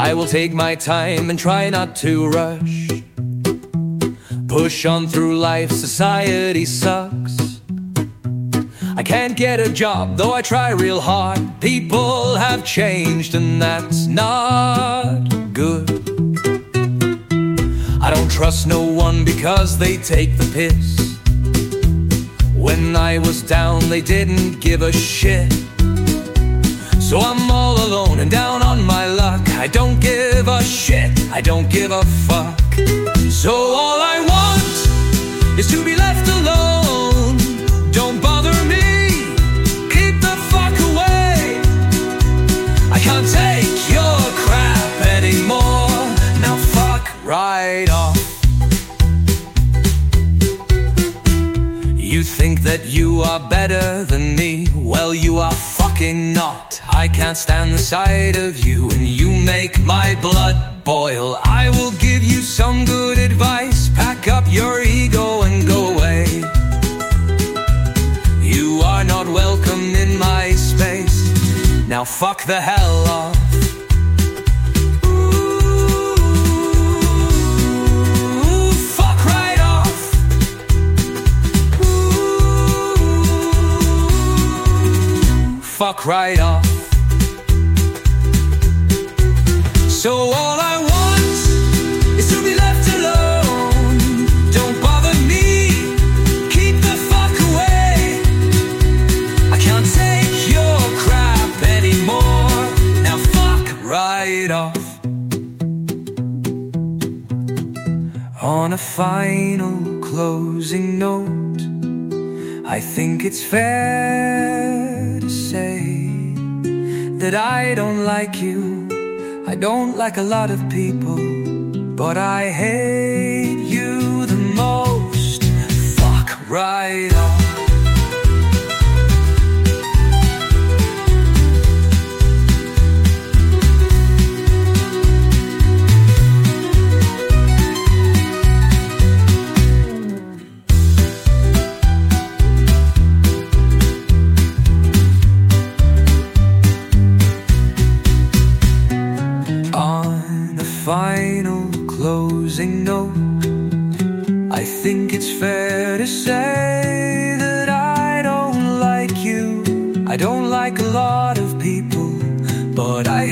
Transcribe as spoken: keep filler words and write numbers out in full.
I will take my time and try not to rush. Push on through life, society sucks. I can't get a job, though I try real hard. People have changed and that's not good. I don't trust no one because they take the piss. When I was down, they didn't give a shit. So I'm all alone and down on my luck. I don't give a shit, I don't give a fuck. So all I want is to be left alone. Don't bother me, keep the fuck away. I can't take your crap anymore. Now fuck right off. You think that you are better than me? Well, you are fucking not. I can't stand the sight of you, and you make my blood boil. I will give you some good advice. Pack up your ego and go away. You are not welcome in my space. Now fuck the hell off. Fuck right off. So all I want is to be left alone. Don't bother me, keep the fuck away. I can't take your crap anymore. Now fuck right off. On a final closing note, I think it's fair to say that I don't like you. I don't like a lot of people, but I hate you the most. Fuck right off. Final closing note, I think it's fair to say that I don't like you. I don't like a lot of people, but I